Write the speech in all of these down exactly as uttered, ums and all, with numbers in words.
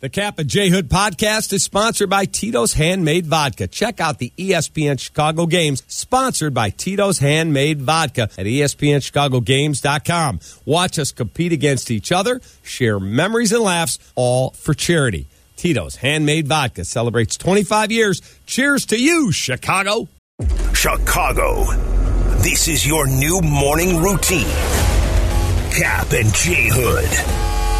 The Cap and J Hood podcast is sponsored by Tito's Handmade Vodka. Check out the E S P N Chicago games sponsored by Tito's Handmade Vodka at E S P N Chicago Games dot com. Watch us compete against each other, share memories and laughs, all for charity. Tito's Handmade Vodka celebrates twenty-five years. Cheers to you, Chicago. Chicago, this is your new morning routine. Cap and J Hood.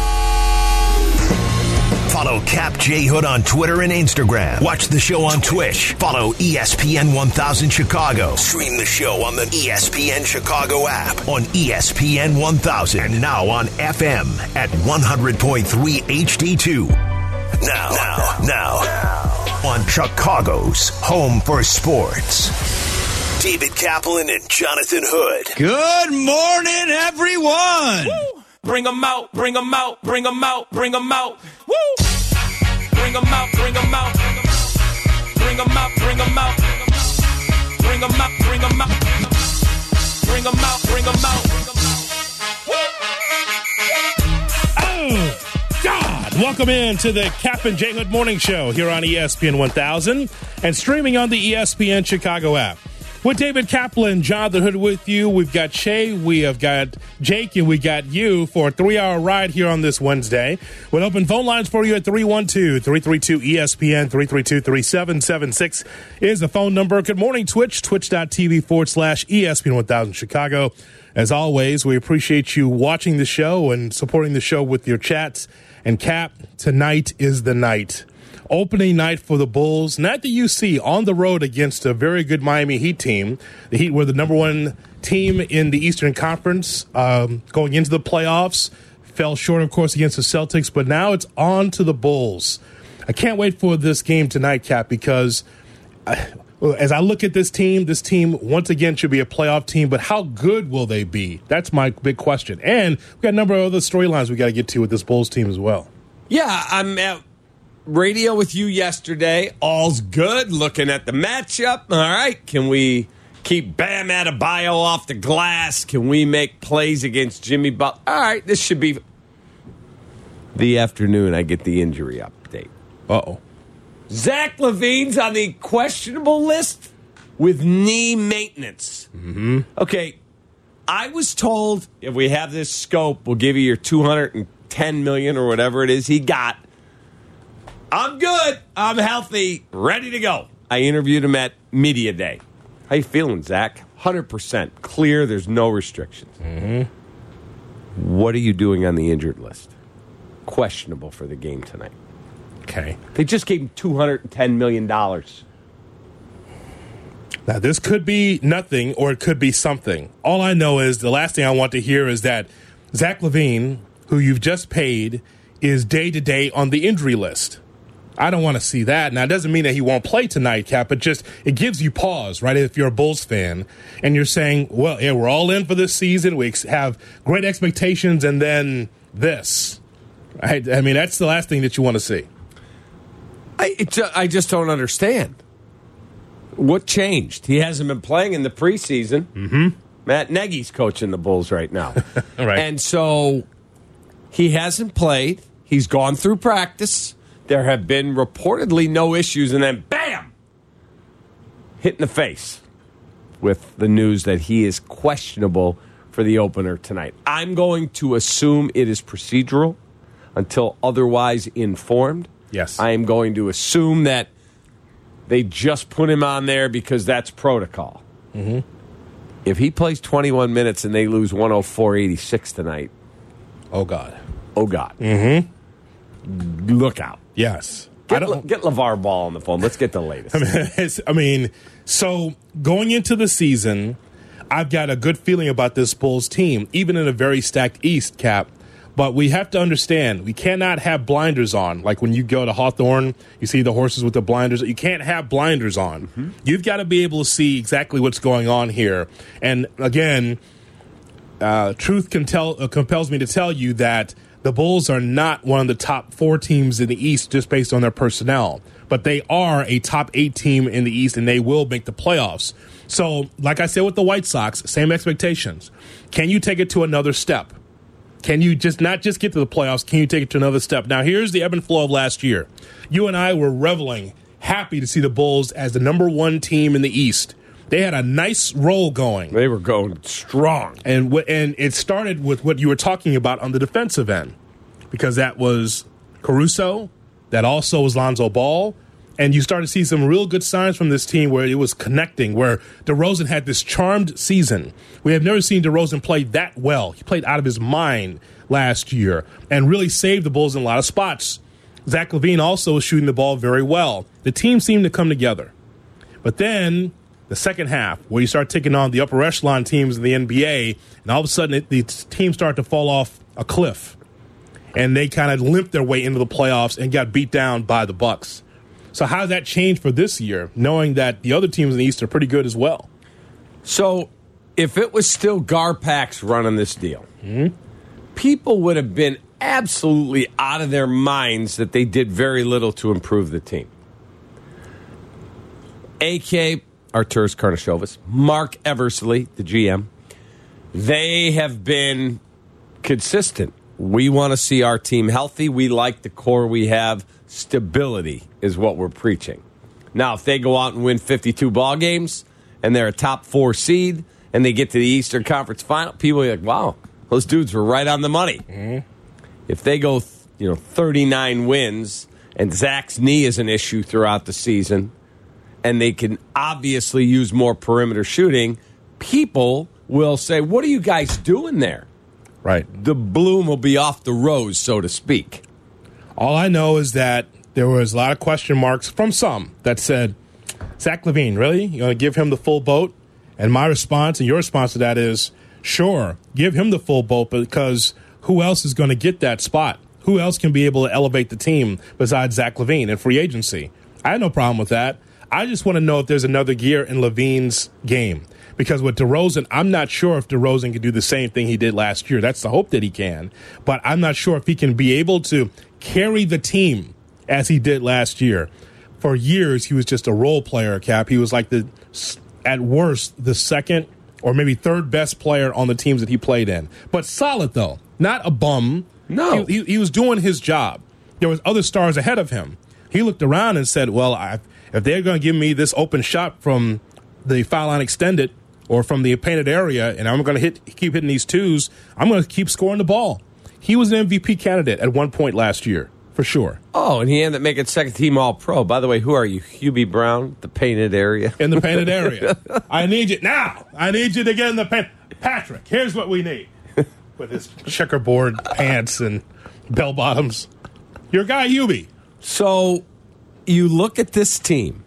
Follow Cap J Hood on Twitter and Instagram. Watch the show on Twitch. Follow E S P N one thousand Chicago. Stream the show on the E S P N Chicago app, on E S P N one thousand, and now on F M at one hundred point three H D two. Now, now, now, on Chicago's home for sports, David Kaplan and Jonathan Hood. Good morning, everyone. Woo! Bring them out, bring them out, bring them out, bring them out. Woo! Bring them out, bring them out. Bring them out, bring them out. Bring them out, bring them out. Bring them out, bring them out. Oh, God. Welcome in to the Cap and J Hood Morning Show here on E S P N one thousand and streaming on the E S P N Chicago app. With David Kaplan, Jonathan Hood with you. We've got Shay, we have got Jake, and we got you for a three-hour ride here on this Wednesday. With open phone lines for you at three one two, three three two, E S P N, three three two, three seven seven six is the phone number. Good morning, Twitch, twitch.tv forward slash ESPN one thousand Chicago. As always, we appreciate you watching the show and supporting the show with your chats. And Cap, tonight is the night. Opening night for the Bulls, not the U C, on the road against a very good Miami Heat team. The Heat were the number one team in the Eastern Conference um, going into the playoffs. Fell short, of course, against the Celtics, but now it's on to the Bulls. I can't wait for this game tonight, Cap, because I, as I look at this team, this team, once again, should be a playoff team, but how good will they be? That's my big question. And we've got a number of other storylines we got to get to with this Bulls team as well. Yeah, I'm at radio with you yesterday. All's good. Looking at the matchup. All right. Can we keep Bam Adebayo off the glass? Can we make plays against Jimmy Butler? All right. This should be the afternoon I get the injury update. Uh-oh. Zach LaVine's on the questionable list with knee maintenance. Mm-hmm. Okay. I was told if we have this scope, we'll give you your two hundred ten million dollars or whatever it is he got. I'm good. I'm healthy. Ready to go. I interviewed him at Media Day. How you feeling, Zach? one hundred percent clear. There's no restrictions. Mm-hmm. What are you doing on the injured list? Questionable for the game tonight. Okay. They just gave him two hundred ten million dollars. Now, this could be nothing or it could be something. All I know is the last thing I want to hear is that Zach LaVine, who you've just paid, is day-to-day on the injury list. I don't want to see that. Now, it doesn't mean that he won't play tonight, Cap, but just it gives you pause, right, if you're a Bulls fan, and you're saying, well, yeah, we're all in for this season. We ex- have great expectations, and then this. Right? I mean, that's the last thing that you want to see. I, it, I just don't understand. What changed? He hasn't been playing in the preseason. Mm-hmm. Matt Nagy's coaching the Bulls right now. Right. And so he hasn't played. He's gone through practice. There have been reportedly no issues, and then bam! Hit in the face with the news that he is questionable for the opener tonight. I'm going to assume it is procedural until otherwise informed. Yes. I am going to assume that they just put him on there because that's protocol. Mm-hmm. If he plays twenty-one minutes and they lose one oh four eighty-six tonight, oh, God. Oh, God. Mm-hmm. Look out. Yes. Get, I don't, get LeVar Ball on the phone. Let's get the latest. I mean, it's, I mean, so going into the season, I've got a good feeling about this Bulls team, even in a very stacked East, Cap. But we have to understand, we cannot have blinders on. Like when you go to Hawthorne, you see the horses with the blinders. You can't have blinders on. Mm-hmm. You've got to be able to see exactly what's going on here. And again, uh, truth can tell, uh, compels me to tell you that the Bulls are not one of the top four teams in the East just based on their personnel. But they are a top eight team in the East, and they will make the playoffs. So, like I said with the White Sox, same expectations. Can you take it to another step? Can you just not just get to the playoffs? Can you take it to another step? Now, here's the ebb and flow of last year. You and I were reveling, happy to see the Bulls as the number one team in the East. They had a nice roll going. They were going strong. And w- and it started with what you were talking about on the defensive end, because that was Caruso, that also was Lonzo Ball, and you started to see some real good signs from this team where it was connecting, where DeRozan had this charmed season. We have never seen DeRozan play that well. He played out of his mind last year and really saved the Bulls in a lot of spots. Zach LaVine also was shooting the ball very well. The team seemed to come together. But then the second half, where you start taking on the upper echelon teams in the N B A, and all of a sudden it, the teams start to fall off a cliff. And they kind of limped their way into the playoffs and got beat down by the Bucks. So how does that change for this year, knowing that the other teams in the East are pretty good as well? So if it was still Garpax running this deal, mm-hmm. people would have been absolutely out of their minds that they did very little to improve the team. A K, Arturas Karnisovas, Mark Eversley, the G M, they have been consistent. We want to see our team healthy. We like the core we have. Stability is what we're preaching. Now, if they go out and win fifty-two ball games and they're a top four seed and they get to the Eastern Conference Final, people are like, wow, those dudes were right on the money. Mm-hmm. If they go, you know, thirty-nine wins and Zach's knee is an issue throughout the season and they can obviously use more perimeter shooting, people will say, what are you guys doing there? Right. The bloom will be off the rose, so to speak. All I know is that there was a lot of question marks from some that said, Zach LaVine, really? You're going to give him the full boat? And my response and your response to that is, sure, give him the full boat, because who else is going to get that spot? Who else can be able to elevate the team besides Zach LaVine in free agency? I had no problem with that. I just want to know if there's another gear in LaVine's game. Because with DeRozan, I'm not sure if DeRozan can do the same thing he did last year. That's the hope that he can. But I'm not sure if he can be able to carry the team as he did last year. For years, he was just a role player, Cap. He was like the, at worst, the second or maybe third best player on the teams that he played in. But solid, though. Not a bum. No. He, he, he was doing his job. There was other stars ahead of him. He looked around and said, well, I, if they're going to give me this open shot from the foul line extended or from the painted area, and I'm going to hit, keep hitting these twos, I'm going to keep scoring the ball. He was an M V P candidate at one point last year, for sure. Oh, and he ended up making second team All-Pro. By the way, who are you? Hubie Brown, the painted area? In the painted area. I need you now. I need you to get in the paint. Patrick, here's what we need. With his checkerboard pants and bell bottoms. Your guy, Hubie. So you look at this team.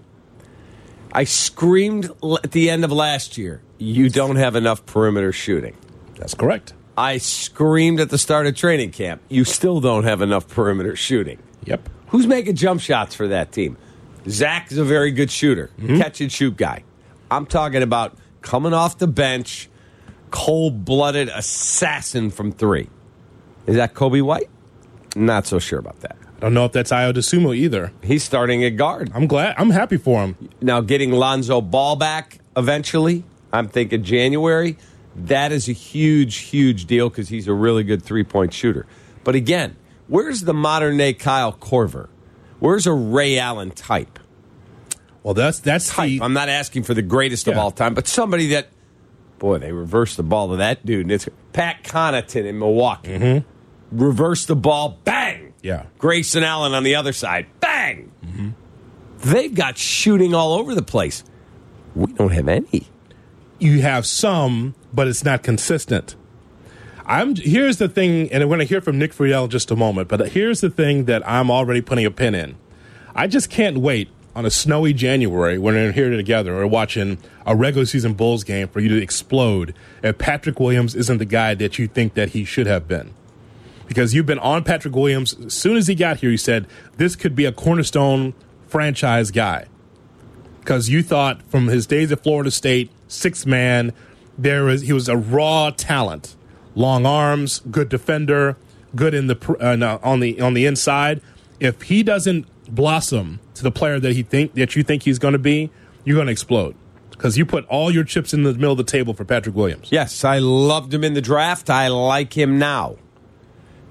I screamed at the end of last year, you don't have enough perimeter shooting. That's correct. I screamed at the start of training camp, you still don't have enough perimeter shooting. Yep. Who's making jump shots for that team? Zach is a very good shooter, mm-hmm. catch and shoot guy. I'm talking about coming off the bench, cold-blooded assassin from three. Is that Kobe White? Not so sure about that. I don't know if that's Ayo Dosunmu either. He's starting at guard. I'm glad. I'm happy for him. Now, getting Lonzo Ball back eventually, I'm thinking January, that is a huge, huge deal because he's a really good three-point shooter. But again, where's the modern-day Kyle Korver? Where's a Ray Allen type? Well, that's that's type. The, I'm not asking for the greatest yeah. of all time, but somebody that, boy, they reversed the ball to that dude. And it's Pat Connaughton in Milwaukee. Mm-hmm. Reverse the ball, bang! Yeah. Grayson Allen on the other side, bang! Mm-hmm. They've got shooting all over the place. We don't have any. You have some, but it's not consistent. I'm here's the thing, and I'm going to hear from Nick Friedel in just a moment, but here's the thing that I'm already putting a pin in. I just can't wait on a snowy January when we're here together or watching a regular season Bulls game for you to explode if Patrick Williams isn't the guy that you think that he should have been. Because you've been on Patrick Williams. As soon as he got here, you said, this could be a cornerstone franchise guy. Because you thought from his days at Florida State, sixth man, there was, he was a raw talent. Long arms, good defender, good in the uh, no, on the on the inside. If he doesn't blossom to the player that he think that you think he's going to be, you're going to explode. Because you put all your chips in the middle of the table for Patrick Williams. Yes, I loved him in the draft. I like him now.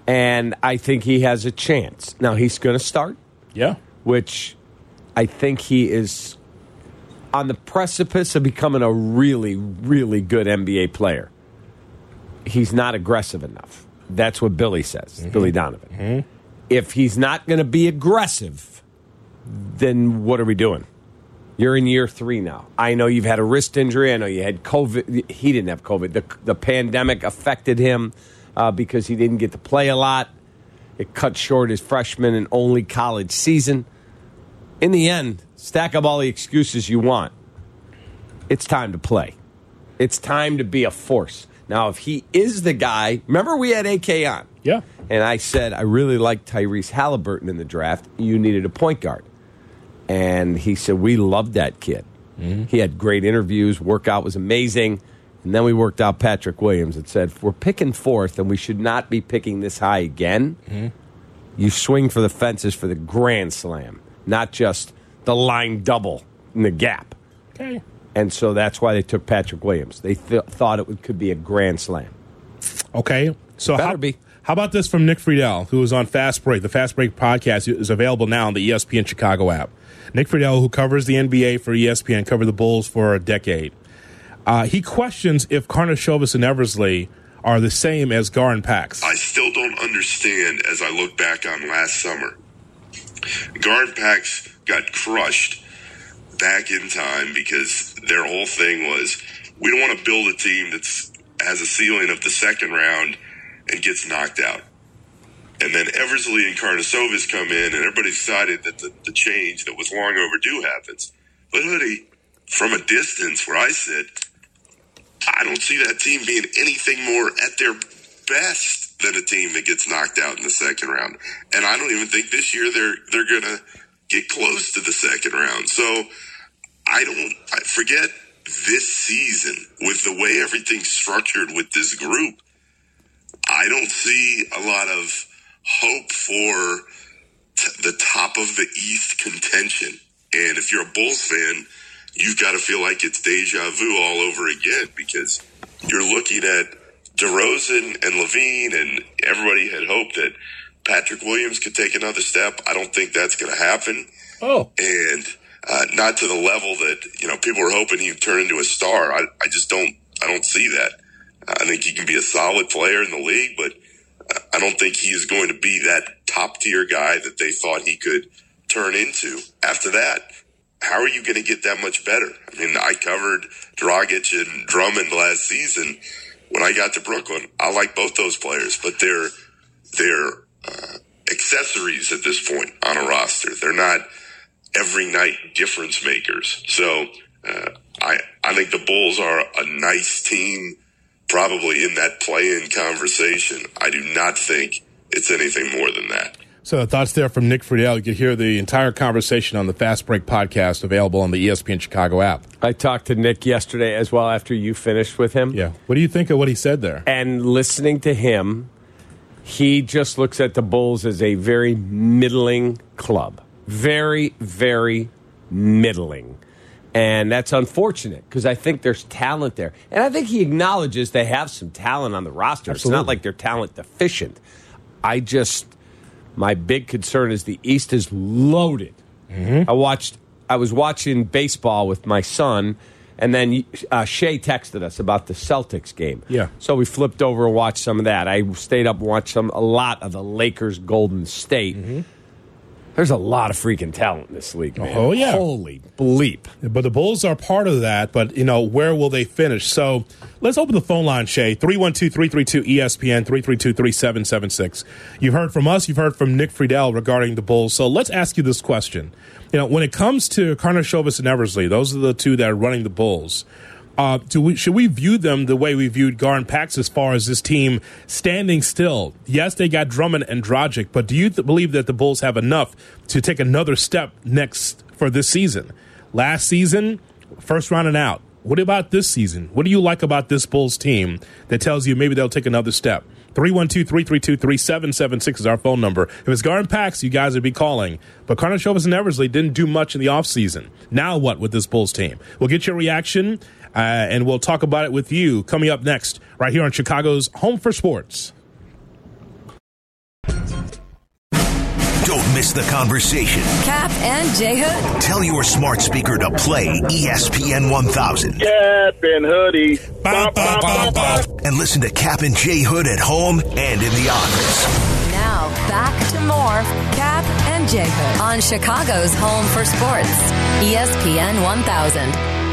And I think he has a chance. Now, he's going to start. Yeah. Which I think he is on the precipice of becoming a really, really good N B A player. He's not aggressive enough. That's what Billy says, mm-hmm. Billy Donovan. Mm-hmm. If he's not going to be aggressive, then what are we doing? You're in year three now. I know you've had a wrist injury. I know you had COVID. He didn't have COVID. The, the pandemic affected him uh, because he didn't get to play a lot. It cut short his freshman and only college season. In the end, stack up all the excuses you want. It's time to play. It's time to be a force. Now, if he is the guy, remember we had A K on. Yeah. And I said, I really liked Tyrese Halliburton in the draft. You needed a point guard. And he said, we loved that kid. Mm-hmm. He had great interviews. Workout was amazing. And then we worked out Patrick Williams and said, if we're picking fourth and we should not be picking this high again, mm-hmm. you swing for the fences for the grand slam, not just the line double in the gap. Okay. And so that's why they took Patrick Williams. They th- thought it would, could be a grand slam. Okay. So Better how, be. how about this from Nick Friedel, who was on Fast Break? The Fast Break podcast is available now on the E S P N Chicago app. Nick Friedel, who covers the N B A for E S P N, covered the Bulls for a decade. Uh, he questions if Karnisovas and Eversley are the same as Gar and Pax. I still don't understand as I look back on last summer. Gar and Pax got crushed back in time because their whole thing was, we don't want to build a team that has a ceiling of the second round and gets knocked out. And then Eversley and Karnisovas come in, and everybody decided that the, the change that was long overdue happens. But, Hoodie, from a distance where I sit, I don't see that team being anything more at their best than a team that gets knocked out in the second round. And I don't even think this year they're they're going to get close to the second round. So I don't I forget this season with the way everything's structured with this group. I don't see a lot of hope for t- the top of the East contention. And if you're a Bulls fan, you've got to feel like it's deja vu all over again, because you're looking at DeRozan and Levine, and everybody had hoped that Patrick Williams could take another step. I don't think that's going to happen. Oh. And uh, not to the level that, you know, people were hoping he'd turn into a star. I, I just don't, I don't see that. I think he can be a solid player in the league, but I don't think he is going to be that top tier guy that they thought he could turn into. After that, how are you going to get that much better? I mean, I covered Dragic and Drummond last season. When I got to Brooklyn, I like both those players, but they're they're uh, accessories at this point on a roster. They're not every night difference makers. So uh, I I think the Bulls are a nice team, probably in that play-in conversation. I do not think it's anything more than that. So thoughts there from Nick Friedel. You could hear the entire conversation on the Fast Break podcast, available on the E S P N Chicago app. I talked to Nick yesterday as well after you finished with him. Yeah. What do you think of what he said there? And listening to him, he just looks at the Bulls as a very middling club. Very, very middling. And that's unfortunate, because I think there's talent there. And I think he acknowledges they have some talent on the roster. Absolutely. It's not like they're talent deficient. I just... My big concern is the East is loaded. Mm-hmm. I watched. I was watching baseball with my son, and then uh, Shay texted us about the Celtics game. Yeah. So we flipped over and watched some of that. I stayed up and watched some a lot of the Lakers Golden State. Mm-hmm. There's a lot of freaking talent in this league, man. Oh, yeah. Holy bleep. But the Bulls are part of that, but, you know, where will they finish? So let's open the phone line, Shay. three one two, three three two, E S P N, three three two, three seven seven six. You've heard from us. You've heard from Nick Friedel regarding the Bulls. So let's ask you this question. You know, when it comes to Karnisovas and Eversley, those are the two that are running the Bulls. Uh, do we, should we view them the way we viewed Gar and Pax as far as this team standing still? Yes, they got Drummond and Dragic, but do you th- believe that the Bulls have enough to take another step next for this season? Last season, first round and out. What about this season? What do you like about this Bulls team that tells you maybe they'll take another step? three one two, three three two, three seven seven six is our phone number. If it's Gar and Pax, you guys would be calling. But Karnisovas and Eversley didn't do much in the offseason. Now what with this Bulls team? We'll get your reaction, uh, and we'll talk about it with you coming up next right here on Chicago's Home for Sports. miss the conversation? Cap and J Hood. Tell your smart speaker to play E S P N one thousand. Cap and Hoodie. Bow, bow, bow, bow. And listen to Cap and J Hood at home and in the office. Now, back to more Cap and J Hood on Chicago's home for sports. E S P N one thousand.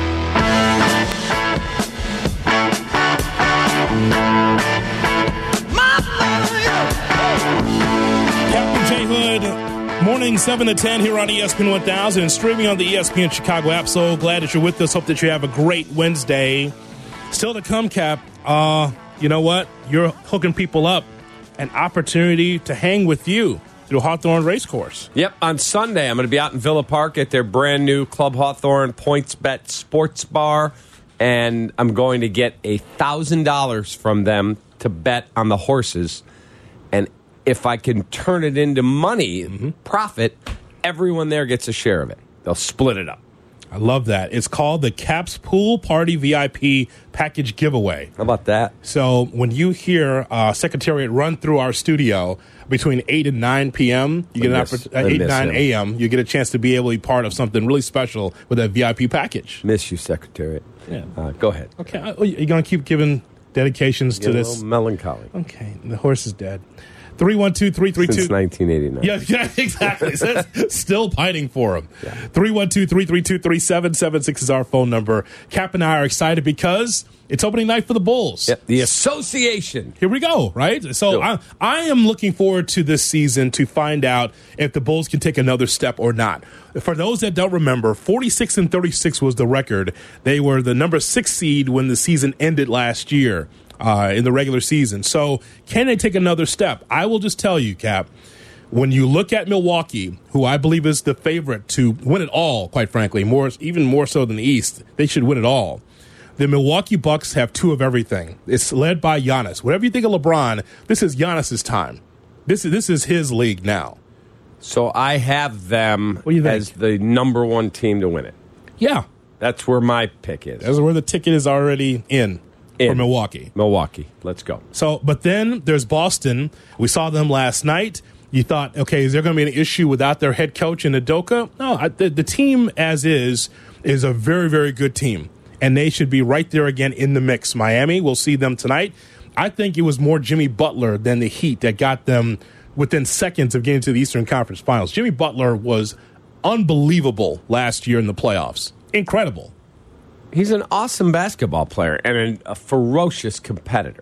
Captain J Hood, morning seven to ten here on E S P N one thousand and streaming on the E S P N Chicago app. So glad that you're with us. Hope that you have a great Wednesday. Still to come, Cap. Uh, you know what? You're hooking people up. An opportunity to hang with you through Hawthorne Racecourse. Yep, on Sunday I'm going to be out in Villa Park at their brand new Club Hawthorne PointsBet Sports Bar, and I'm going to get a thousand dollars from them to bet on the horses. And if I can turn it into money, mm-hmm. profit, everyone there gets a share of it. They'll split it up. I love that. It's called the Caps Pool Party V I P Package Giveaway. How about that? So when you hear uh, Secretariat run through our studio between eight and nine p.m., you get an oppor- uh, eight and nine a.m., you get a chance to be able to be part of something really special with that V I P package. Miss you, Secretariat. Yeah. Uh, go ahead. Okay. Uh, you're going to keep giving dedications Get to a this? little melancholy. Okay. The horse is dead. three one two, three three two Since nineteen eighty-nine. Yeah, yeah, exactly. So still fighting for him. three one two, three three two, three seven seven six is our phone number. Cap and I are excited because it's opening night for the Bulls. Yep, the association. Here we go, right? So Sure. I, I am looking forward to this season to find out if the Bulls can take another step or not. For those that don't remember, forty-six and thirty-six was the record. They were the number six seed when the season ended last year. Uh, in the regular season. So can they take another step? I will just tell you, Cap, when you look at Milwaukee, who I believe is the favorite to win it all, quite frankly, more even more so than the East, they should win it all. The Milwaukee Bucks have two of everything. It's led by Giannis. Whatever you think of LeBron, this is Giannis's time. This is this is his league now. So I have them What do you think? as the number one team to win it. Yeah, That's where my pick is. that's where the ticket is already in. In. For Milwaukee. Milwaukee. Let's go. So, but then there's Boston. We saw them last night. You thought, okay, is there going to be an issue without their head coach in Udoka? No, I, the, the team as is is a very, very good team, and they should be right there again in the mix. Miami, we'll see them tonight. I think it was more Jimmy Butler than the Heat that got them within seconds of getting to the Eastern Conference Finals. Jimmy Butler was unbelievable last year in the playoffs. Incredible. He's an awesome basketball player and an, a ferocious competitor.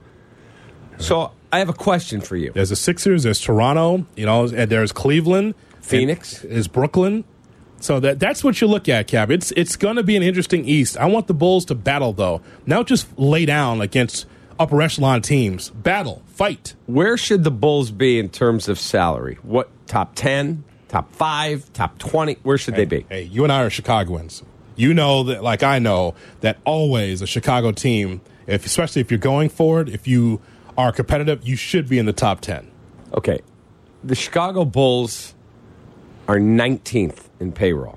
Mm-hmm. So I have a question for you. There's the Sixers, there's Toronto, you know, and there's Cleveland. Phoenix. Is Brooklyn. So that that's what you look at, Cap. It's it's going to be an interesting East. I want the Bulls to battle, though. Not just lay down against upper echelon teams. Battle. Fight. Where should the Bulls be in terms of salary? What, top ten, top five, top twenty? Where should Hey, they be? hey, you and I are Chicagoans. You know that, like I know, that always a Chicago team, if especially if you're going for it, if you are competitive, you should be in the top ten. Okay. The Chicago Bulls are nineteenth in payroll.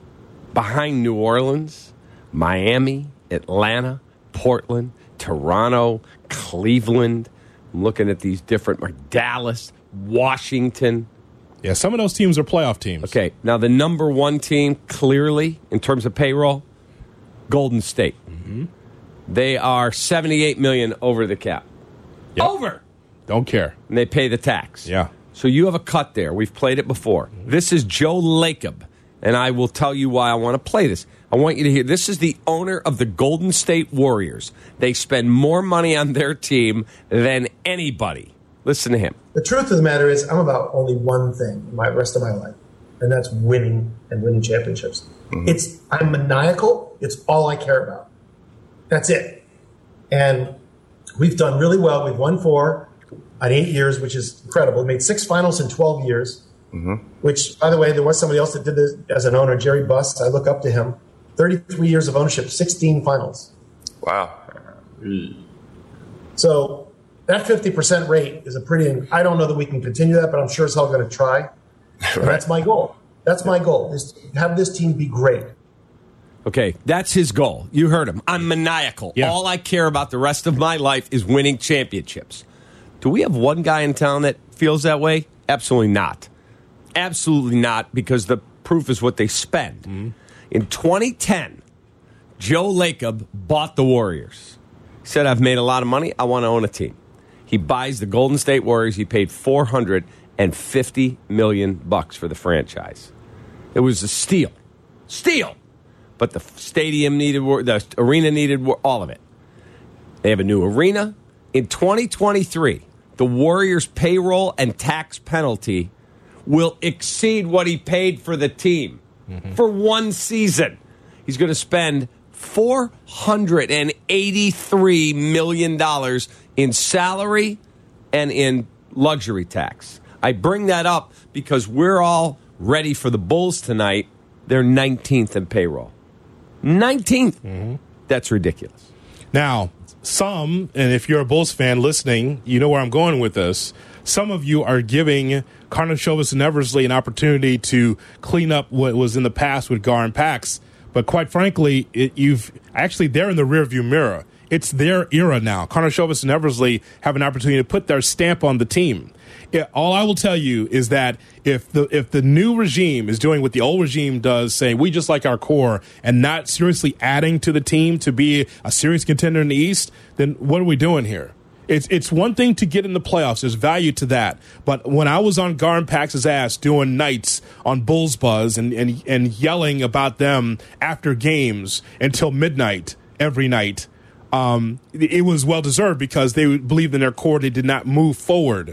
Behind New Orleans, Miami, Atlanta, Portland, Toronto, Cleveland. I'm looking at these different, like Dallas, Washington. Yeah, some of those teams are playoff teams. Okay, now the number one team, clearly, in terms of payroll, Golden State. Mm-hmm. They are seventy-eight million dollars over the cap. Yep. Over! Don't care. And they pay the tax. Yeah. So you have a cut there. We've played it before. Mm-hmm. This is Joe Lacob, and I will tell you why I want to play this. I want you to hear, this is the owner of the Golden State Warriors. They spend more money on their team than anybody. Listen to him. The truth of the matter is I'm about only one thing my rest of my life, and that's winning and winning championships. Mm-hmm. It's I'm maniacal. It's all I care about. That's it. And we've done really well. We've won four on eight years, which is incredible. We made six finals in twelve years, mm-hmm. which, by the way, there was somebody else that did this as an owner, Jerry Buss. I look up to him. thirty-three years of ownership, sixteen finals. Wow. So that fifty percent rate is a pretty, I don't know that we can continue that, but I'm sure as hell going to try. Right. And that's my goal. That's my goal, is to have this team be great. Okay, that's his goal. You heard him. I'm maniacal. Yeah. All I care about the rest of my life is winning championships. Do we have one guy in town that feels that way? Absolutely not. Absolutely not, because the proof is what they spend. Mm-hmm. In twenty ten, Joe Lacob bought the Warriors. He said, I've made a lot of money. I want to own a team. He buys the Golden State Warriors. He paid four hundred fifty million bucks for the franchise. It was a steal. Steal! But the stadium needed, the arena needed, all of it. They have a new arena. In twenty twenty-three, the Warriors' payroll and tax penalty will exceed what he paid for the team mm-hmm. for one season. He's going to spend four hundred eighty-three million dollars in salary and in luxury tax. I bring that up because we're all ready for the Bulls tonight. They're nineteenth in payroll. nineteenth. Mm-hmm. That's ridiculous. Now, some, and if you're a Bulls fan listening, you know where I'm going with this. Some of you are giving Karnisovas and Eversley an opportunity to clean up what was in the past with Gar and Pax. But quite frankly, it, you've actually they're in the rearview mirror. It's their era now. Karnisovas and Eversley have an opportunity to put their stamp on the team. It, all I will tell you is that if the if the new regime is doing what the old regime does, saying we just like our core and not seriously adding to the team to be a serious contender in the East, then what are we doing here? It's it's one thing to get in the playoffs. There's value to that. But when I was on Gar and Pax's ass doing nights on Bulls Buzz and, and, and yelling about them after games until midnight every night, um, it was well-deserved because they believed in their core. They did not move forward.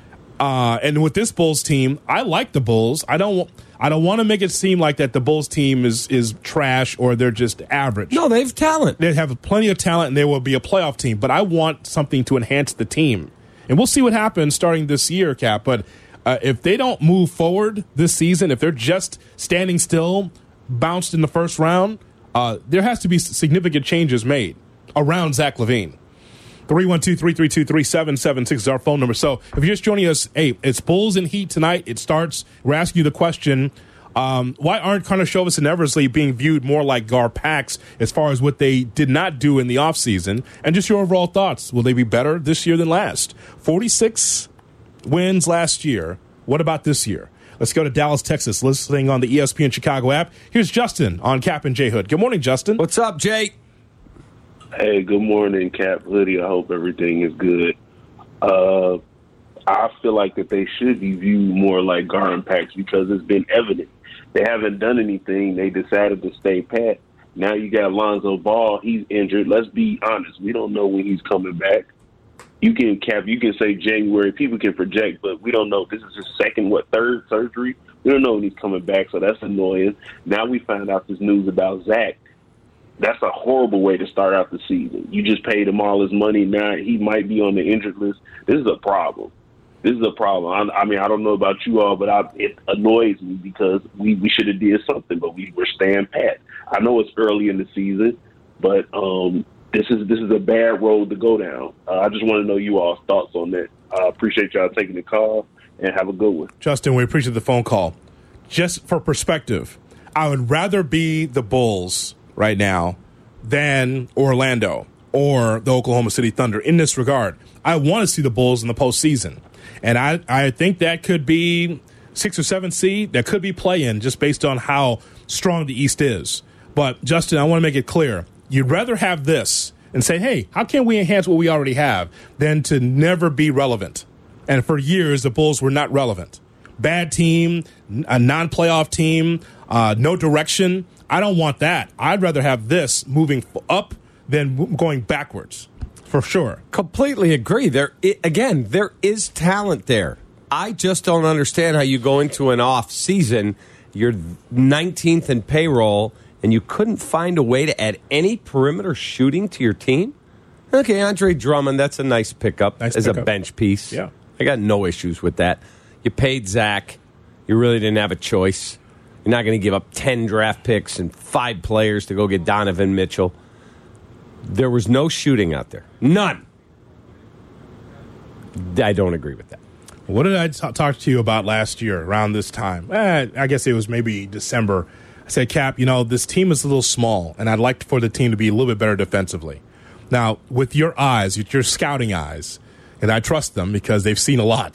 Uh, and with this Bulls team, I like the Bulls. I don't I don't want to make it seem like that the Bulls team is, is trash or they're just average. No, they have talent. They have plenty of talent, and they will be a playoff team. But I want something to enhance the team. And we'll see what happens starting this year, Cap. But uh, if they don't move forward this season, if they're just standing still, bounced in the first round, uh, there has to be significant changes made around Zach LaVine. three one two, three three two, three seven seven six is our phone number. So if you're just joining us, hey, it's Bulls and Heat tonight. It starts. We're asking you the question, um, why aren't Karnisovas and Eversley being viewed more like Gar Pax as far as what they did not do in the offseason? And just your overall thoughts. Will they be better this year than last? forty-six wins last year. What about this year? Let's go to Dallas, Texas, listening on the E S P N Chicago app. Here's Justin on Cap and J Hood. Good morning, Justin. What's up, Jay? Hey, good morning, Cap Hoodie. I hope everything is good. Uh, I feel like that they should be viewed more like Gar and Pax because it's been evident. They haven't done anything. They decided to stay pat. Now you got Lonzo Ball. He's injured. Let's be honest. We don't know when he's coming back. You can, Cap, you can say January. People can project, but we don't know. This is his second, what, third surgery? We don't know when he's coming back, so that's annoying. Now we find out this news about Zach. That's a horrible way to start out the season. You just paid him all his money. Now he might be on the injured list. This is a problem. This is a problem. I, I mean, I don't know about you all, but I, it annoys me because we, we should have did something, but we were staying pat. I know it's early in the season, but um, this is this is a bad road to go down. Uh, I just want to know you all's thoughts on that. I uh, appreciate y'all taking the call, and have a good one. Justin, we appreciate the phone call. Just for perspective, I would rather be the Bulls right now than Orlando or the Oklahoma City Thunder in this regard. I want to see the Bulls in the postseason. And I, I think that could be six or seven seed. That could be play-in just based on how strong the East is. But, Justin, I want to make it clear. You'd rather have this and say, hey, how can we enhance what we already have than to never be relevant? And for years, the Bulls were not relevant. Bad team, a non-playoff team, uh, no direction. I don't want that. I'd rather have this moving up than going backwards, for sure. Completely agree. There, again, there is talent there. I just don't understand how you go into an off season, you're nineteenth in payroll, and you couldn't find a way to add any perimeter shooting to your team. Okay, Andre Drummond, that's a nice pickup nice as pickup. a bench piece. Yeah, I got no issues with that. You paid Zach. You really didn't have a choice. You're not going to give up ten draft picks and five players to go get Donovan Mitchell. There was no shooting out there. None. I don't agree with that. What did I t- talk to you about last year around this time? Eh, I guess it was maybe December. I said, Cap, you know, this team is a little small, and I'd like for the team to be a little bit better defensively. Now, with your eyes, with your scouting eyes, and I trust them because they've seen a lot.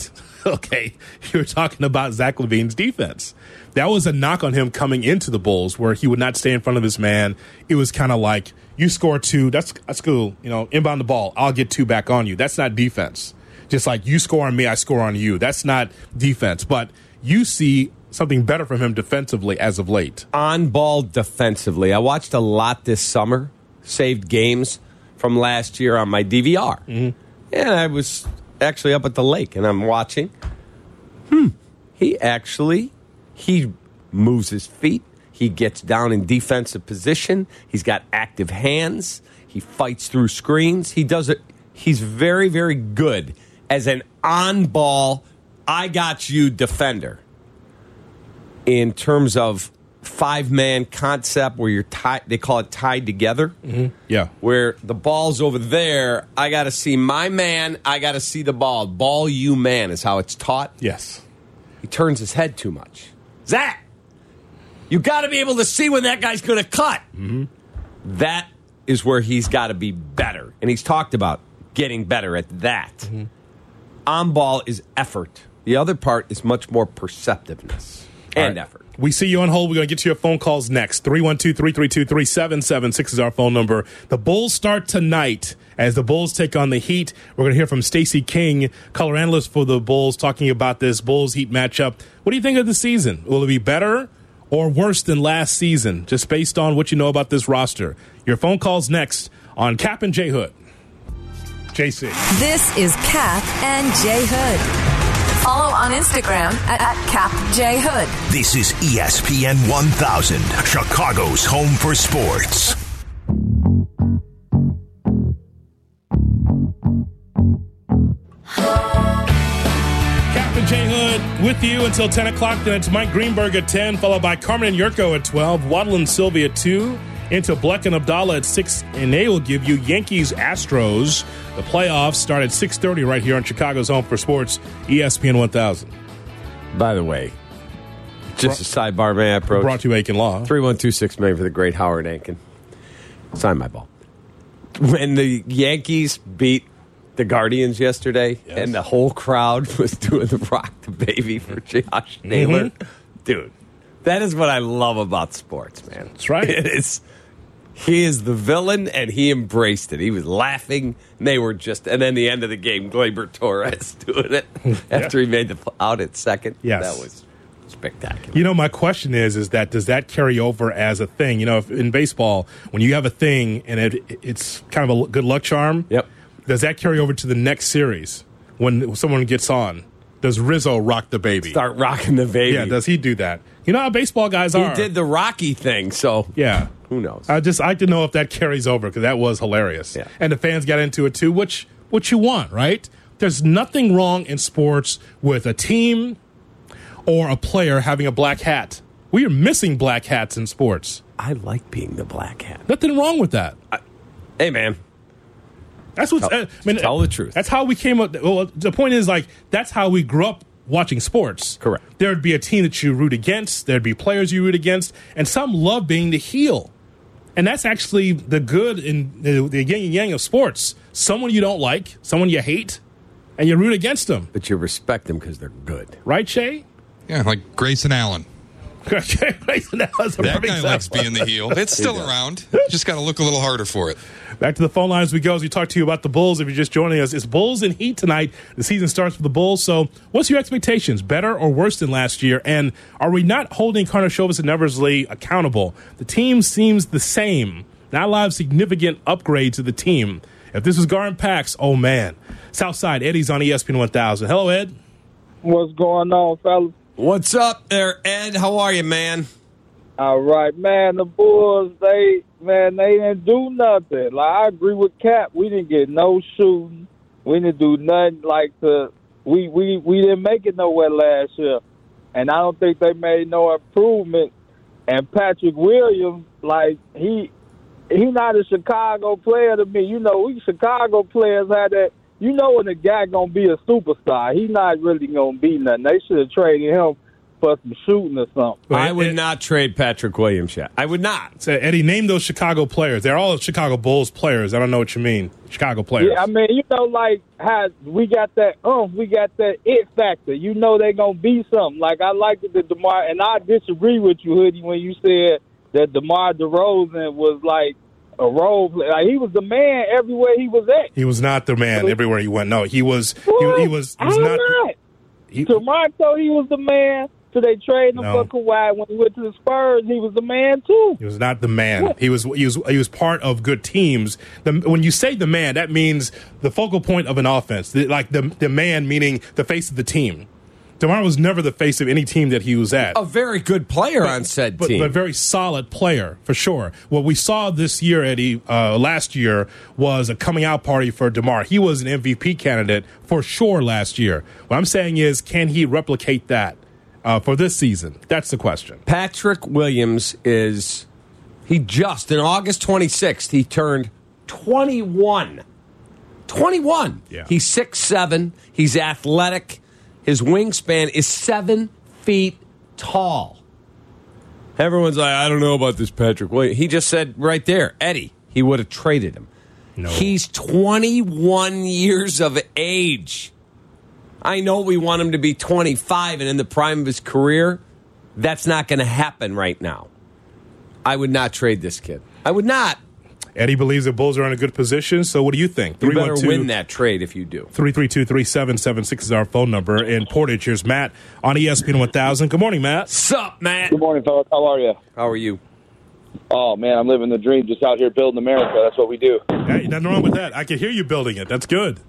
okay, you were talking about Zach LaVine's defense. That was a knock on him coming into the Bulls, where he would not stay in front of his man. It was kind of like, you score two, that's, that's cool. You know, inbound the ball, I'll get two back on you. That's not defense. Just like you score on me, I score on you. That's not defense. But you see something better from him defensively as of late. On ball defensively. I watched a lot this summer, saved games from last year on my D V R. Mm-hmm. And I was actually up at the lake, and I'm watching. Hmm. He actually, he moves his feet. He gets down in defensive position. He's got active hands. He fights through screens. He does it. He's very, very good as an on-ball, I got you defender. In terms of five-man concept where you're tied, they call it tied together. Mm-hmm. Yeah. Where the ball's over there, I got to see my man, I got to see the ball. Ball you man is how it's taught. Yes. He turns his head too much. Zach, you got to be able to see when that guy's going to cut. Mm-hmm. That is where he's got to be better. And he's talked about getting better at that. Mm-hmm. On ball is effort. The other part is much more perceptiveness and right. effort. We see you on hold. We're going to get to your phone calls next. three one two, three three two, three seven seven six is our phone number. The Bulls start tonight as the Bulls take on the Heat. We're going to hear from Stacey King, color analyst for the Bulls, talking about this Bulls-Heat matchup. What do you think of the season? Will it be better or worse than last season, just based on what you know about this roster? Your phone calls next on Cap and J Hood. J C. This is Cap and J Hood. Follow on Instagram at, at Cap J Hood. This is E S P N one thousand, Chicago's home for sports. Captain J Hood with you until ten o'clock. Then it's Mike Greenberg at ten, followed by Carmen and Yurko at twelve, Waddle and Sylvia at two, into Bleck and Abdallah at six, and they will give you Yankees Astros. The playoffs start at six thirty right here on Chicago's home for sports, E S P N one thousand. By the way, just a sidebar, may I approach? Brought to you Aiken Law. three one two six million for the great Howard Aiken. Sign my ball. When the Yankees beat the Guardians yesterday, yes, and the whole crowd was doing the Rock the Baby for Josh Naylor, mm-hmm. dude, that is what I love about sports, man. That's right. It is. He is the villain, and he embraced it. He was laughing, and they were just... And then the end of the game, Gleyber Torres doing it after yeah. he made the out at second. Yes. That was spectacular. You know, my question is, is that does that carry over as a thing? You know, if in baseball, when you have a thing and it, it's kind of a good luck charm, yep. does that carry over to the next series when someone gets on? Does Rizzo rock the baby? Start rocking the baby. Yeah, does he do that? You know how baseball guys are. He did the Rocky thing, so... Yeah. Who knows? I just I didn't know if that carries over because that was hilarious. Yeah. And the fans got into it too, which what you want, right? There's nothing wrong in sports with a team or a player having a black hat. We are missing black hats in sports. I like being the black hat. Nothing wrong with that. I, hey, man. That's what's. Tell, I mean, tell the truth. That's how we came up. Well, the point is, like, that's how we grew up watching sports. Correct. There'd be a team that you root against. There'd be players you root against. And some love being the heel. And that's actually the good in the, the yin and yang of sports. Someone you don't like, someone you hate, and you root against them. But you respect them because they're good. Right, Shay? Yeah, like Grayson Allen. Grayson Allen's a that guy example. likes being the heel. It's still around. Just got to look a little harder for it. Back to the phone lines we go as we talk to you about the Bulls. If you're just joining us, it's Bulls and Heat tonight. The season starts with the Bulls. So what's your expectations? Better or worse than last year? And are we not holding Karnisovas and Eversley accountable? The team seems the same. Not a lot of significant upgrades to the team. If this was Garden Pax, oh, man. Southside, Eddie's on E S P N one thousand. Hello, Ed. What's going on, fellas? What's up there, Ed? How are you, man? All right, man. The Bulls, they, man, they didn't do nothing. Like, I agree with Cap. We didn't get no shooting. We didn't do nothing like the we we we didn't make it nowhere last year, and I don't think they made no improvement. And Patrick Williams, like he he not a Chicago player to me. You know, we Chicago players had that. You know when a guy gonna be a superstar, he not really gonna be nothing. They should have traded him for some shooting or something. I would not trade Patrick Williams yet. I would not. So, Eddie, name those Chicago players. They're all Chicago Bulls players. I don't know what you mean. Chicago players. Yeah, I mean, you know, like how we got that um, we got that it factor. You know they're going to be something. Like, I liked it that DeMar, and I disagree with you, Hoodie, when you said that DeMar DeRozan was like a role player. Like, he was the man everywhere he was at. He was not the man everywhere he went. No, he was. He, he was. He was I'm not. not. He, Toronto, he was the man. So they traded him No. for Kawhi. When he went to the Spurs, he was the man too. He was not the man. He was. He was. He was part of good teams. The, when you say the man, that means the focal point of an offense. The, like the the man meaning the face of the team. DeMar was never the face of any team that he was at. A very good player but, on said but, team. But very solid player, for sure. What we saw this year, Eddie, uh, last year, was a coming out party for DeMar. He was an M V P candidate for sure last year. What I'm saying is, can he replicate that uh, for this season? That's the question. Patrick Williams is, he just, in August twenty-sixth, he turned twenty-one. twenty-one. Yeah. He's six seven. He's athletic. His wingspan is seven feet tall. Everyone's like, I don't know about this Patrick Williams. He just said right there, Eddie, he would have traded him. No. He's twenty-one years of age. I know we want him to be twenty-five and in the prime of his career. That's not going to happen right now. I would not trade this kid. I would not. Eddie believes the Bulls are in a good position, so what do you think? You better win that trade if you do. three three two, three seven seven six is our phone number. In Portage, here's Matt on E S P N one thousand. Good morning, Matt. Sup, Matt? Good morning, fellas. How are you? How are you? Oh, man, I'm living the dream just out here building America. That's what we do. Hey, nothing wrong with that. I can hear you building it. That's good.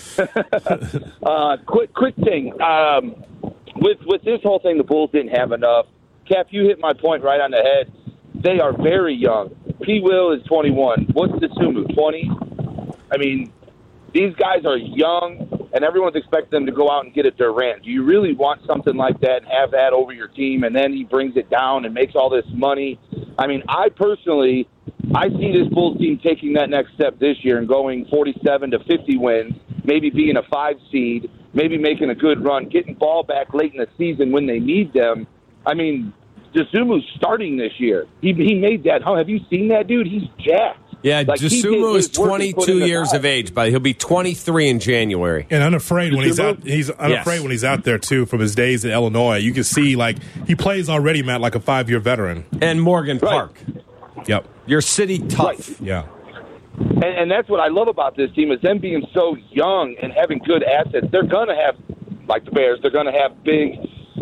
uh, quick quick thing. Um, with, with this whole thing, the Bulls didn't have enough. Cap, you hit my point right on the head. They are very young. P. Will is twenty-one. What's Dosunmu, twenty? I mean, these guys are young, and everyone's expecting them to go out and get a Durant. Do you really want something like that and have that over your team, and then he brings it down and makes all this money? I mean, I personally, I see this Bulls team taking that next step this year and going forty-seven to fifty wins, maybe being a five seed, maybe making a good run, getting ball back late in the season when they need them. I mean, Dosunmu's starting this year. He he made that. Oh, have you seen that dude? He's jacked. Yeah, like, Dosunmu is twenty-two years of age, but he'll be twenty-three in January. And unafraid when he's out. He's unafraid yes. when he's out there too. From his days in Illinois, you can see like he plays already, Matt, like a five-year veteran. And Morgan right. Park. Yep. Your city tough. Right. Yeah. And, and that's what I love about this team is them being so young and having good assets. They're gonna have, like the Bears, they're gonna have big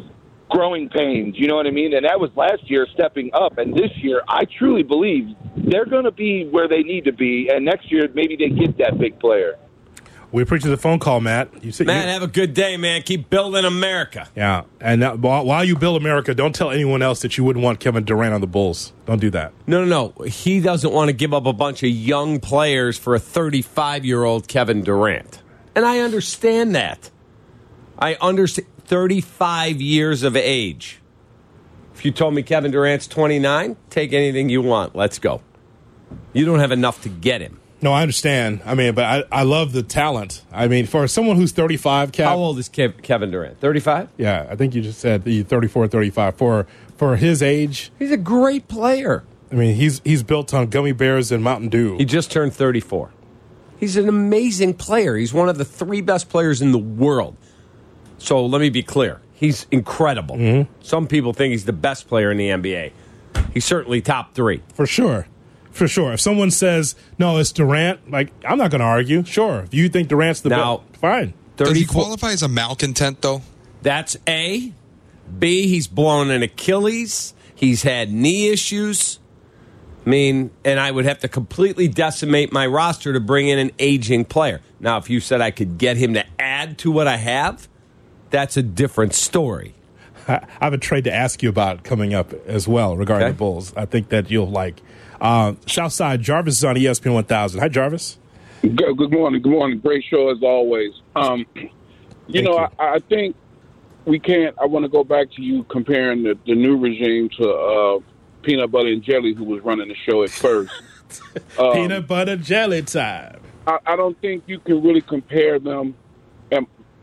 growing pains, you know what I mean? And that was last year stepping up. And this year, I truly believe they're going to be where they need to be. And next year, maybe they get that big player. We appreciate the phone call, Matt. You said, man, you, have a good day, man. Keep building America. Yeah. And uh, while, while you build America, don't tell anyone else that you wouldn't want Kevin Durant on the Bulls. Don't do that. No, no, no. He doesn't want to give up a bunch of young players for a thirty-five-year-old Kevin Durant. And I understand that. I understand. thirty-five years of age. If you told me Kevin Durant's twenty-nine, take anything you want. Let's go. You don't have enough to get him. No, I understand. I mean, but I, I love the talent. I mean, for someone who's thirty-five, Kev, how old is Kev, Kevin Durant? thirty-five? Yeah, I think you just said the thirty-four, thirty-five. For for his age, he's a great player. I mean, he's he's built on gummy bears and Mountain Dew. He just turned thirty-four. He's an amazing player. He's one of the three best players in the world. So let me be clear. He's incredible. Mm-hmm. Some people think he's the best player in the N B A. He's certainly top three. For sure. For sure. If someone says, no, it's Durant, like, I'm not going to argue. Sure. If you think Durant's the now, best, fine. Does he qualify as a malcontent, though? That's A. B, he's blown an Achilles. He's had knee issues. I mean, and I would have to completely decimate my roster to bring in an aging player. Now, if you said I could get him to add to what I have, that's a different story. I have a trade to ask you about coming up as well regarding okay. the Bulls. I think that you'll like. Uh, Southside, Jarvis is on E S P N one thousand. Hi, Jarvis. Good, good morning. Good morning. Great show as always. Um, you Thank know, you. I, I think we can't. I want to go back to you comparing the, the new regime to uh, Peanut Butter and Jelly, who was running the show at first. um, Peanut Butter Jelly time. I, I don't think you can really compare them. And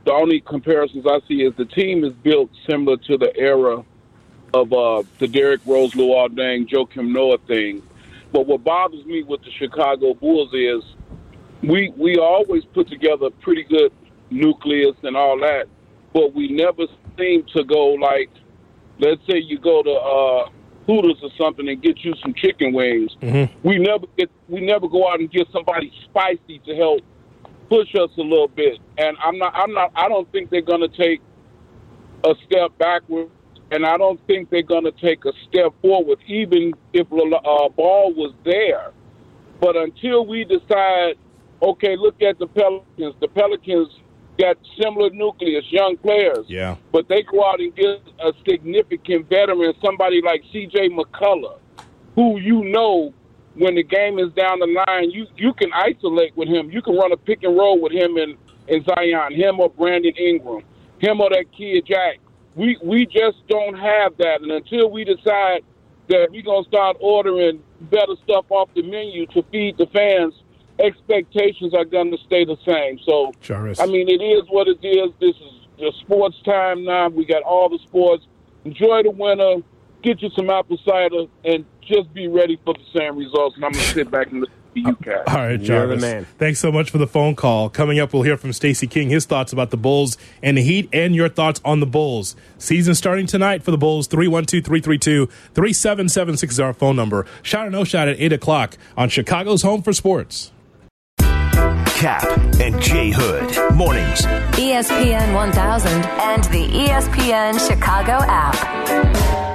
the only comparisons I see is the team is built similar to the era of uh, the Derrick Rose, Luol Deng, Joakim Noah thing. But what bothers me with the Chicago Bulls is we we always put together a pretty good nucleus and all that, but we never seem to go like, let's say you go to uh, Hooters or something and get you some chicken wings. Mm-hmm. We never get we never go out and get somebody spicy to help push us a little bit. And I'm not I'm not I don't think they're gonna take a step backward, and I don't think they're gonna take a step forward, even if uh, Ball was there. But until we decide, okay, look at the Pelicans. The Pelicans got similar nucleus, young players. Yeah. But they go out and get a significant veteran, somebody like C J McCullough, who you know when the game is down the line, you, you can isolate with him. You can run a pick and roll with him and, and Zion, him or Brandon Ingram, him or that kid Jack. We we just don't have that. And until we decide that we're going to start ordering better stuff off the menu to feed the fans, expectations are going to stay the same. So, Jarvis. I mean, it is what it is. This is the sports time now. We got all the sports. Enjoy the winter. Get you some apple cider, and just be ready for the same results. And I'm going to sit back and listen to you guys. All right, Jarvis. man. Thanks so much for the phone call. Coming up, we'll hear from Stacey King, his thoughts about the Bulls and the Heat, and your thoughts on the Bulls. Season starting tonight for the Bulls. three one two, three three two, three seven seven six is our phone number. Shot or no shot at eight o'clock on Chicago's Home for Sports. Cap and J Hood mornings. E S P N one thousand and the E S P N Chicago app.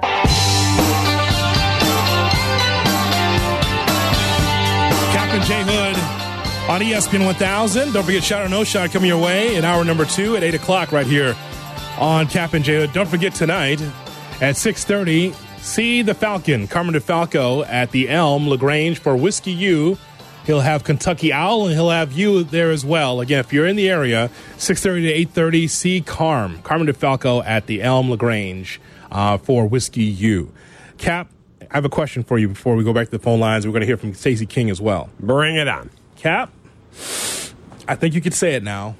Cap and J Hood on E S P N one thousand. Don't forget Shot or No Shot coming your way in hour number two at eight o'clock right here on Cap and J Hood. Don't forget tonight at six thirty, see the Falcon, Carmen DeFalco at the Elm LaGrange for Whiskey U. He'll have Kentucky Owl, and he'll have you there as well. Again, if you're in the area, six thirty to eight thirty, see Carm, Carmen DeFalco at the Elm LaGrange uh, for Whiskey U. Cap, I have a question for you before we go back to the phone lines. We're going to hear from Stacey King as well. Bring it on. Cap, I think you could say it now.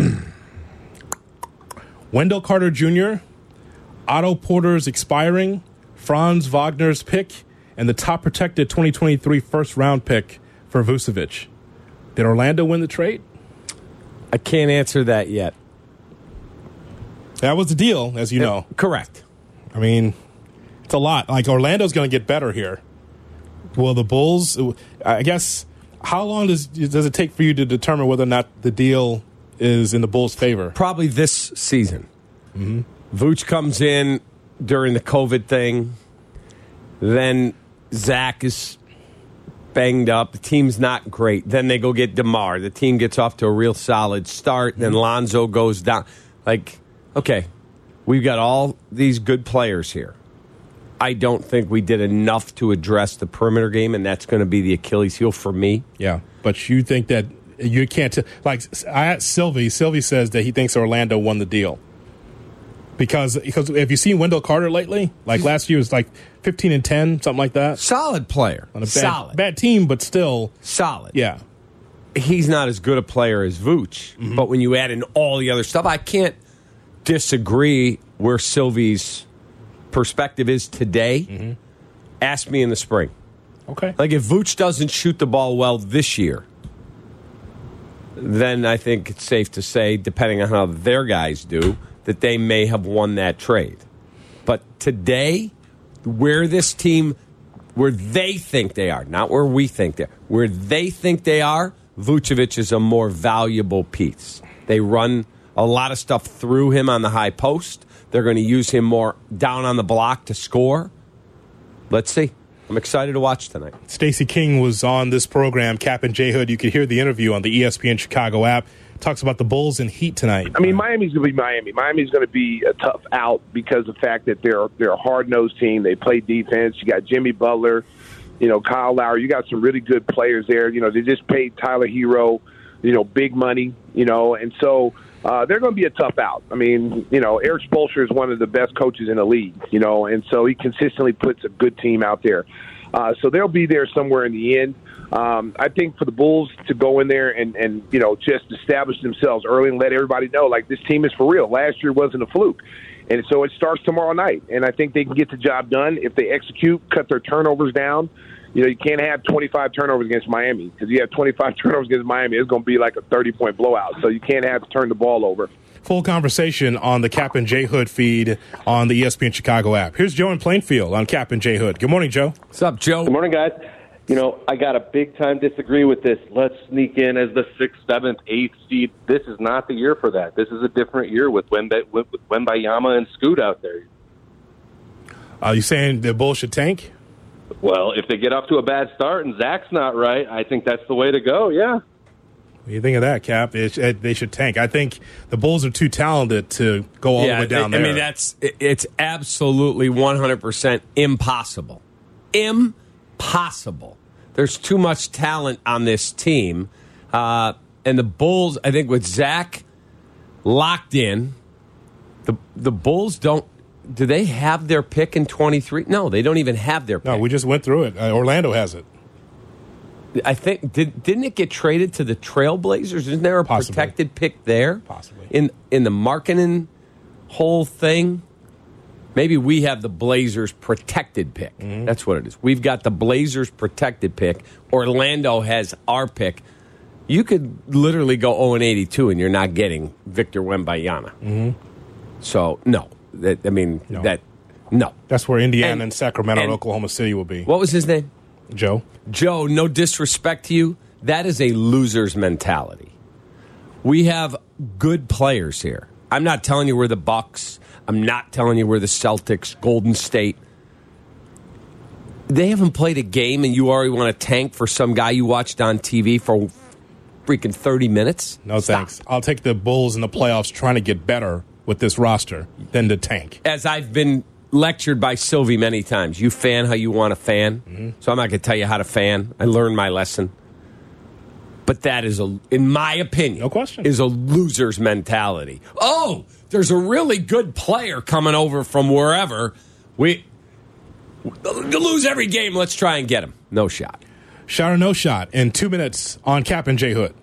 Wendell Carter Junior, Otto Porter's expiring, Franz Wagner's pick, and the top protected twenty twenty-three first-round pick for Vucevic. Did Orlando win the trade? I can't answer that yet. That was the deal, as you Yeah, know. Correct. I mean, it's a lot. Like, Orlando's going to get better here. Will the Bulls, I guess, how long does does it take for you to determine whether or not the deal is in the Bulls' favor? Probably this season. Mm-hmm. Vooch comes in during the COVID thing. Then Zach is banged up. The team's not great. Then they go get DeMar. The team gets off to a real solid start. Then Lonzo goes down. Like, okay, we've got all these good players here. I don't think we did enough to address the perimeter game, and that's going to be the Achilles heel for me. Yeah, but you think that you can't t- like I asked Sylvie. Sylvie says that he thinks Orlando won the deal because because have you seen Wendell Carter lately? Like last year was like fifteen and ten, something like that. Solid player, on a bad, solid, bad team, but still solid. Yeah, he's not as good a player as Vooch, mm-hmm. but when you add in all the other stuff, I can't disagree where Sylvie's perspective is today. Mm-hmm. Ask me in the spring. Okay. Like if Vooch doesn't shoot the ball well this year, then I think it's safe to say, depending on how their guys do, that they may have won that trade. But today, where this team, where they think they are, not where we think they are, where they think they are, Vucevic is a more valuable piece. They run a lot of stuff through him on the high post. They're going to use him more down on the block to score. Let's see. I'm excited to watch tonight. Stacey King was on this program, Cap and J Hood. You could hear the interview on the E S P N Chicago app. Talks about the Bulls and Heat tonight. I mean, Miami's going to be Miami. Miami's going to be a tough out because of the fact that they're they're a hard-nosed team. They play defense. You got Jimmy Butler, you know, Kyle Lowry. You got some really good players there. You know, they just paid Tyler Hero, you know, big money, you know, and so uh, they're going to be a tough out. I mean, you know, Eric Spoelstra is one of the best coaches in the league, you know, and so he consistently puts a good team out there. Uh, so they'll be there somewhere in the end. Um, I think for the Bulls to go in there and, and, you know, just establish themselves early and let everybody know, like, this team is for real. Last year wasn't a fluke. And so it starts tomorrow night. And I think they can get the job done if they execute, cut their turnovers down. You know, you can't have twenty-five turnovers against Miami, because you have twenty-five turnovers against Miami, it's going to be like a thirty-point blowout. So you can't have to turn the ball over. Full conversation on the Cap and J Hood feed on the E S P N Chicago app. Here's Joe in Plainfield on Cap and J Hood. Good morning, Joe. What's up, Joe? Good morning, guys. You know, I got a big-time disagree with this. Let's sneak in as the sixth, seventh, eighth seed. This is not the year for that. This is a different year with Wemby, with Wembayama and Scoot out there. Are you saying the Bulls should tank? Well, if they get off to a bad start and Zach's not right, I think that's the way to go, yeah. What do you think of that, Cap? It, it, they should tank. I think the Bulls are too talented to go all yeah, the way down they, there. I mean, that's it's absolutely one hundred percent impossible. Impossible. There's too much talent on this team. Uh, and the Bulls, I think with Zach locked in, the the Bulls don't, do they have their pick in twenty-three? No, they don't even have their pick. No, we just went through it. Uh, Orlando has it. I think, did, didn't it get traded to the Trailblazers? Isn't there a Possibly. protected pick there? Possibly. In, in the Markkanen whole thing? Maybe we have the Blazers protected pick. Mm-hmm. That's what it is. We've got the Blazers protected pick. Orlando has our pick. You could literally go oh and eighty-two and you're not getting Victor Wembanyama. Mm-hmm. So, no. That, I mean, No. that, no. That's where Indiana and, And- Sacramento and, and- Oklahoma City will be. What was his name? Joe. Joe, no disrespect to you, that is a loser's mentality. We have good players here. I'm not telling you we're the Bucks. I'm not telling you we're the Celtics, Golden State. They haven't played a game and you already want to tank for some guy you watched on T V for freaking thirty minutes? No thanks. I'll take the Bulls in the playoffs trying to get better with this roster than to tank. As I've been lectured by Sylvie many times, you fan how you want to fan. Mm-hmm. So I'm not going to tell you how to fan. I learned my lesson. But that is, a, in my opinion, no question, is a loser's mentality. Oh, there's a really good player coming over from wherever. We lose every game. Let's try and get him. No shot. Shot or no shot in two minutes on Cap and J Hood.